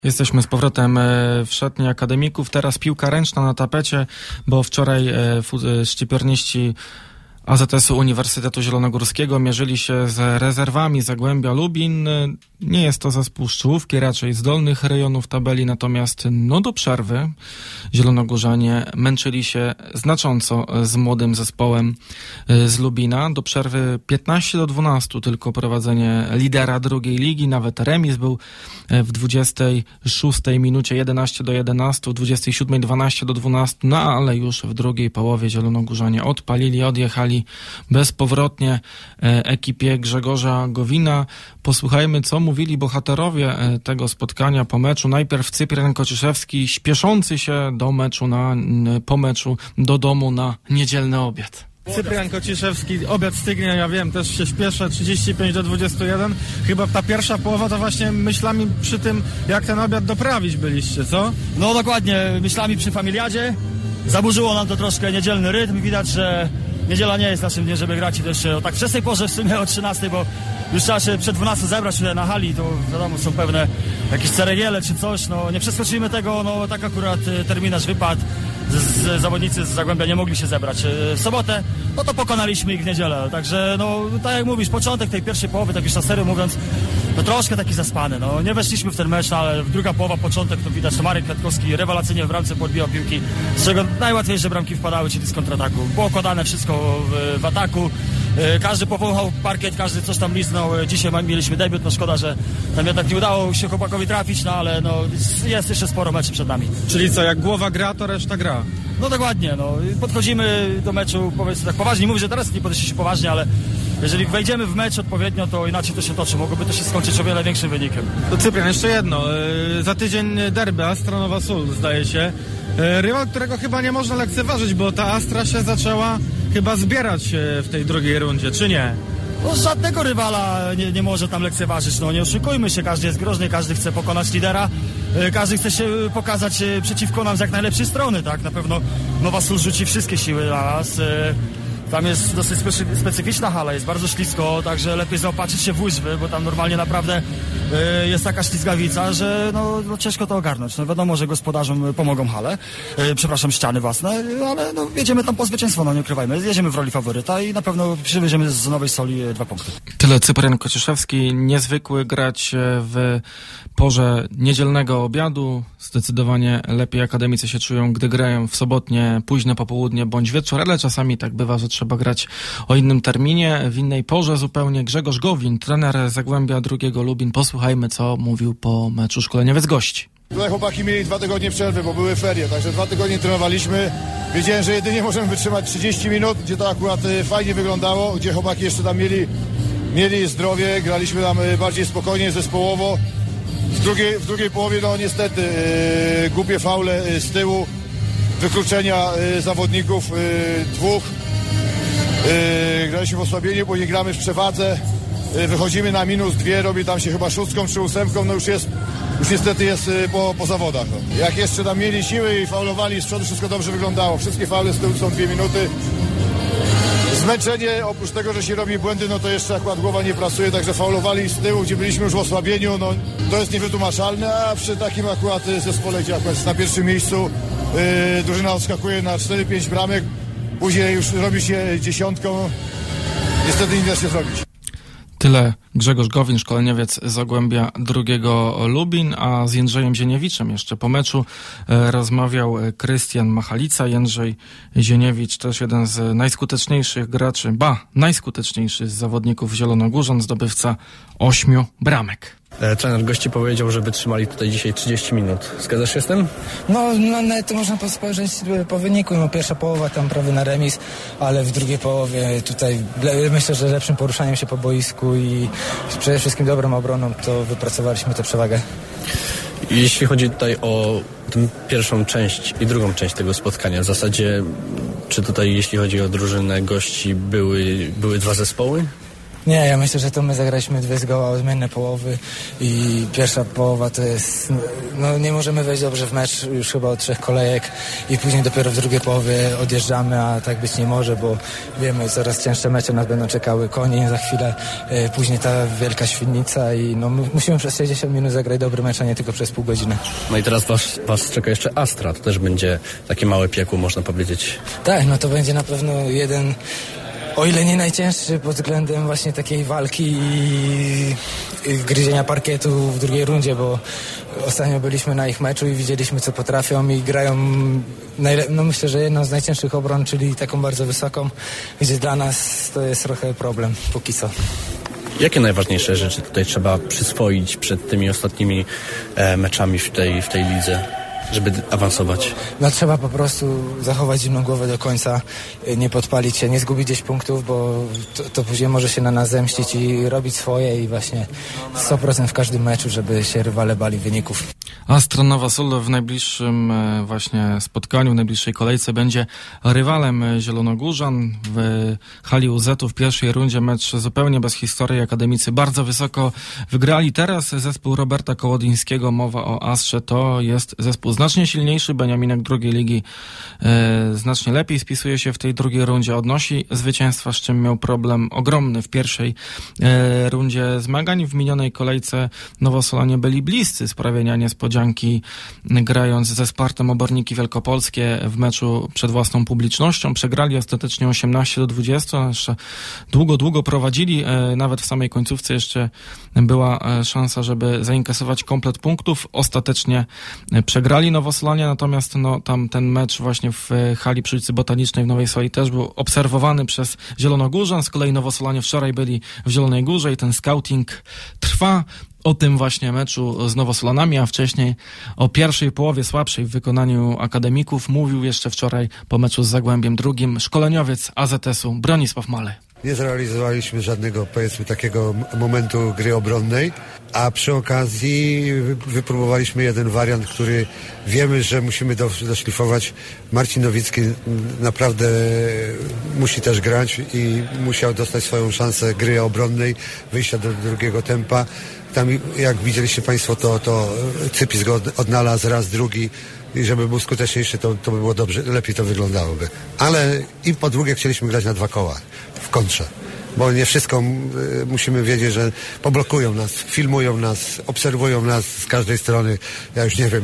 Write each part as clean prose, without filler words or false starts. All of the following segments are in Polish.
Jesteśmy z powrotem w szatni akademików. Teraz piłka ręczna na tapecie, bo wczoraj szczypiorniści AZS-u Uniwersytetu Zielonogórskiego mierzyli się z rezerwami Zagłębia Lubin. Nie jest to zespół z czołówki, raczej z dolnych rejonów tabeli, natomiast do przerwy zielonogórzanie męczyli się znacząco z młodym zespołem z Lubina. Do przerwy 15-12 tylko prowadzenie lidera drugiej ligi, nawet remis był w 26 minucie 11-11, w 27 12-12, ale już w drugiej połowie zielonogórzanie odpalili, odjechali bezpowrotnie ekipie Grzegorza Gowina. Posłuchajmy, co mówili bohaterowie tego spotkania po meczu. Najpierw Cyprian Kociszewski, śpieszący się po meczu do domu na niedzielny obiad. Cyprian Kociszewski, obiad stygnie, ja wiem, też się śpieszę, 35-21. Chyba ta pierwsza połowa to właśnie myślami przy tym, jak ten obiad doprawić byliście, co? No dokładnie, myślami przy familiadzie. Zaburzyło nam to troszkę niedzielny rytm. Widać, że niedziela nie jest naszym dniem, żeby grać i też o tak wczesnej porze, w sumie o 13, bo już trzeba się przed 12 zebrać tutaj na hali, to wiadomo, są pewne jakieś ceregiele czy coś, nie przeskoczymy tego, tak akurat terminarz wypadł, zawodnicy z Zagłębia nie mogli się zebrać w sobotę, to pokonaliśmy ich w niedzielę, także tak jak mówisz, początek tej pierwszej połowy, tak już na serio mówiąc, troszkę taki zaspany, nie weszliśmy w ten mecz, ale druga połowa, początek, to widać, że Marek Kwiatkowski rewelacyjnie w bramce podbijał piłki, z czego najłatwiejsze bramki wpadały, czyli z kontrataku, było układane wszystko w ataku, każdy powąchał parkiet, każdy coś tam liznął, dzisiaj mieliśmy debiut, szkoda, że tam jednak nie udało się chłopakowi trafić, ale jest jeszcze sporo meczy przed nami. Czyli co, jak głowa gra, to reszta gra? No dokładnie, podchodzimy do meczu, powiedzmy tak poważnie, mówię, że teraz nie podeszliśmy poważnie, ale jeżeli wejdziemy w mecz odpowiednio, to inaczej to się toczy, mogłoby to się skończyć o wiele większym wynikiem. To Cyprian, jeszcze jedno, za tydzień derby Astra Nowa Sól, zdaje się, rywal, którego chyba nie można lekceważyć, bo ta Astra się zaczęła chyba zbierać w tej drugiej rundzie, czy nie? Żadnego rywala nie może tam lekceważyć, nie oszukujmy się, każdy jest groźny, każdy chce pokonać lidera, każdy chce się pokazać przeciwko nam z jak najlepszej strony, tak? Na pewno Nowa Sól rzuci wszystkie siły na nas. Tam jest dosyć specyficzna hala, jest bardzo ślisko, także lepiej zaopatrzyć się w łyżwy, bo tam normalnie naprawdę jest taka ślizgawica, że ciężko to ogarnąć. Wiadomo, że gospodarzom pomogą hale, ściany własne, ale jedziemy tam po zwycięstwo, nie ukrywajmy. Jedziemy w roli faworyta i na pewno przywieziemy z Nowej Soli 2 punkty. Tyle Cyprian Kociszewski, niezwykły grać w porze niedzielnego obiadu. Zdecydowanie lepiej akademicy się czują, gdy grają w sobotnie, późne popołudnie bądź wieczór, ale czasami tak bywa, że trzeba grać o innym terminie, w innej porze zupełnie. Grzegorz Gowin, trener Zagłębia II Lubin. Posłuchajmy, co mówił po meczu szkoleniowiec gości. Tutaj chłopaki mieli 2 tygodnie przerwy, bo były ferie, także 2 tygodnie trenowaliśmy. Wiedziałem, że jedynie możemy wytrzymać 30 minut, gdzie to akurat fajnie wyglądało, gdzie chłopaki jeszcze tam mieli zdrowie, graliśmy tam bardziej spokojnie, zespołowo. W drugiej połowie, niestety, głupie faule z tyłu, wykluczenia zawodników 2. Graliśmy w osłabieniu, bo nie gramy w przewadze. Wychodzimy na -2, robi tam się chyba 6 czy 8, już niestety jest po zawodach. Jak jeszcze tam mieli siły i faulowali z przodu, wszystko dobrze wyglądało. Wszystkie faule z tyłu są 2 minuty. Zmęczenie, oprócz tego, że się robi błędy, to jeszcze akurat głowa nie pracuje, także faulowali z tyłu, gdzie byliśmy już w osłabieniu, to jest niewytłumaczalne, a przy takim akurat zespole, gdzie akurat jest na pierwszym miejscu, drużyna odskakuje na 4-5 bramek, później już robi się 10, niestety nie da się zrobić. Tyle Grzegorz Gowin, szkoleniowiec Zagłębia II Lubin, a z Jędrzejem Zieniewicz jeszcze po meczu rozmawiał Krystian Machalica. Jędrzej Zieniewicz też jeden z najskuteczniejszych graczy, najskuteczniejszy z zawodników Zielonogórzan, zdobywca 8 bramek. Trener gości powiedział, że wytrzymali tutaj dzisiaj 30 minut. Zgadzasz się z tym? Nawet to można spojrzeć po wyniku. Pierwsza połowa tam prawie na remis, ale w drugiej połowie tutaj myślę, że lepszym poruszaniem się po boisku i przede wszystkim dobrą obroną to wypracowaliśmy tę przewagę. Jeśli chodzi tutaj o tę pierwszą część i drugą część tego spotkania, w zasadzie czy tutaj jeśli chodzi o drużynę gości były 2 zespoły? Nie, ja myślę, że to my zagraliśmy 2 zgoła odmienne połowy i pierwsza połowa to jest, no nie możemy wejść dobrze w mecz już chyba od 3 kolejek i później dopiero w drugiej połowie odjeżdżamy, a tak być nie może, bo wiemy, coraz cięższe mecze nas będą czekały, Konin za chwilę, później ta Wielka Świdnica i no musimy przez 60 minut zagrać dobry mecz, a nie tylko przez pół godziny. No i teraz was czeka jeszcze Astra, to też będzie takie małe piekło, można powiedzieć. Tak, no to będzie na pewno jeden, o ile nie najcięższy pod względem właśnie takiej walki i gryzienia parkietu w drugiej rundzie, bo ostatnio byliśmy na ich meczu i widzieliśmy, co potrafią i grają, no myślę, że jedną z najcięższych obron, czyli taką bardzo wysoką, gdzie dla nas to jest trochę problem póki co. Jakie najważniejsze rzeczy tutaj trzeba przyswoić przed tymi ostatnimi meczami w tej lidze, żeby awansować? No trzeba po prostu zachować zimną głowę do końca, nie podpalić się, nie zgubić gdzieś punktów, bo to później może się na nas zemścić i robić swoje i właśnie 100% w każdym meczu, żeby się rywale bali wyników. Astra Nowa Sól w najbliższym właśnie spotkaniu, w najbliższej kolejce będzie rywalem Zielonogórzan w hali UZ-u w pierwszej rundzie. Mecz zupełnie bez historii. Akademicy bardzo wysoko wygrali. Teraz zespół Roberta Kołodzińskiego, mowa o Astrze, to jest zespół znacznie silniejszy. Beniaminek drugiej ligi znacznie lepiej spisuje się w tej drugiej rundzie. Odnosi zwycięstwa, z czym miał problem ogromny w pierwszej rundzie zmagań. W minionej kolejce Nowosolanie byli bliscy sprawienia niespodzianki, grając ze Spartem Oborniki Wielkopolskie w meczu przed własną publicznością. Przegrali ostatecznie 18-20. Jeszcze długo prowadzili. Nawet w samej końcówce jeszcze była szansa, żeby zainkasować komplet punktów. Ostatecznie przegrali Nowosolanie, natomiast tam ten mecz właśnie w hali przy ulicy Botanicznej w Nowej Soli też był obserwowany przez Zielonogórzan. Z kolei Nowosolanie wczoraj byli w Zielonej Górze i ten scouting trwa. O tym właśnie meczu z Nowosolanami, a wcześniej o pierwszej połowie słabszej w wykonaniu akademików mówił jeszcze wczoraj po meczu z Zagłębiem II szkoleniowiec AZS-u Bronisław Maly. Nie zrealizowaliśmy żadnego, powiedzmy, takiego momentu gry obronnej, a przy okazji wypróbowaliśmy jeden wariant, który wiemy, że musimy doszlifować. Marcin Nowicki naprawdę musi też grać i musiał dostać swoją szansę gry obronnej, wyjścia do drugiego tempa. Tam, jak widzieliście Państwo, to Cypis go odnalazł raz, drugi i żeby był skuteczniejszy, to by było dobrze, lepiej to wyglądałoby. Ale i po drugie chcieliśmy grać na 2 koła w kontrze, bo nie wszystko musimy wiedzieć, że poblokują nas, filmują nas, obserwują nas z każdej strony. Ja już nie wiem,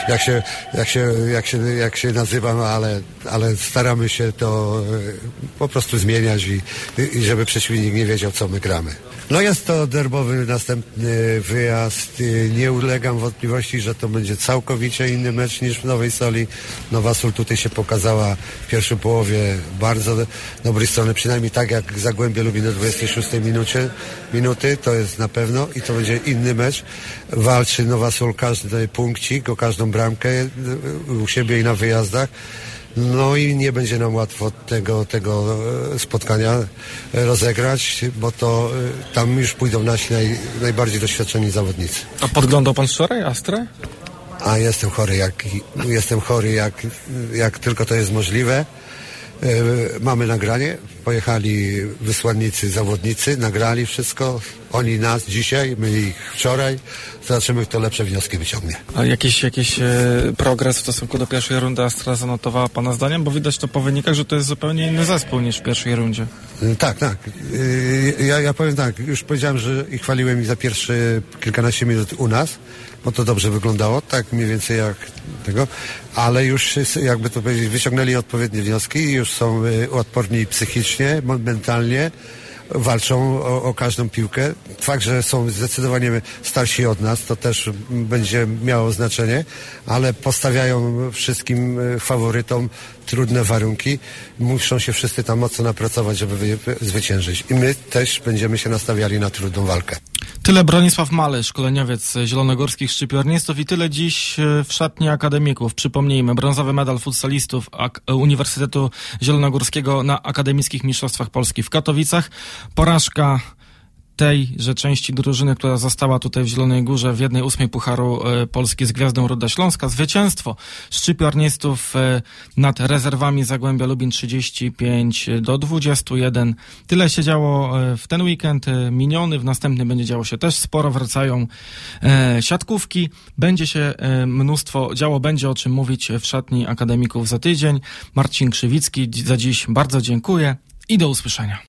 jak się nazywam, ale staramy się to po prostu zmieniać i żeby przeciwnik nie wiedział, co my gramy. No jest to derbowy następny wyjazd. Nie ulegam wątpliwości, że to będzie całkowicie inny mecz niż w Nowej Soli. Nowa Sól tutaj się pokazała w pierwszej połowie bardzo dobrej strony, przynajmniej tak jak Zagłębie Lubin do 26 minuty, to jest na pewno i to będzie inny mecz. Walczy Nowa Sól każdy punkcik, o każdą bramkę u siebie i na wyjazdach. No i nie będzie nam łatwo tego spotkania rozegrać, bo to tam już pójdą nasi najbardziej doświadczeni zawodnicy. A podglądał pan wczoraj Astrę? A jestem chory jak tylko to jest możliwe. Mamy nagranie, pojechali wysłannicy, zawodnicy, nagrali wszystko, oni nas dzisiaj, my ich wczoraj, zobaczymy, kto lepsze wnioski wyciągnie. A jakiś progres w stosunku do pierwszej rundy Astra zanotowała pana zdaniem? Bo widać to po wynikach, że to jest zupełnie inny zespół niż w pierwszej rundzie. Tak. Ja powiem tak, już powiedziałem, że i chwaliłem ich za pierwsze kilkanaście minut u nas, bo to dobrze wyglądało, tak mniej więcej jak tego, ale już, jakby to powiedzieć, wyciągnęli odpowiednie wnioski i już są odporni psychicznie, mentalnie, walczą o każdą piłkę. Fakt, że są zdecydowanie starsi od nas, to też będzie miało znaczenie, ale postawiają wszystkim faworytom trudne warunki. Muszą się wszyscy tam mocno napracować, żeby zwyciężyć. I my też będziemy się nastawiali na trudną walkę. Tyle Bronisław Maly, szkoleniowiec zielonogórskich szczypiornistów i tyle dziś w szatni akademików. Przypomnijmy, brązowy medal futsalistów Uniwersytetu Zielonogórskiego na Akademickich Mistrzostwach Polski w Katowicach. Porażka tejże części drużyny, która została tutaj w Zielonej Górze w 1/8 Pucharu Polski z Gwiazdą Ruda Śląska. Zwycięstwo szczypiornistów nad rezerwami Zagłębia Lubin 35-21. Tyle się działo w ten weekend miniony, w następny będzie działo się też sporo, wracają siatkówki, będzie się mnóstwo działo, będzie o czym mówić w szatni akademików za tydzień. Marcin Krzywicki za dziś bardzo dziękuję i do usłyszenia.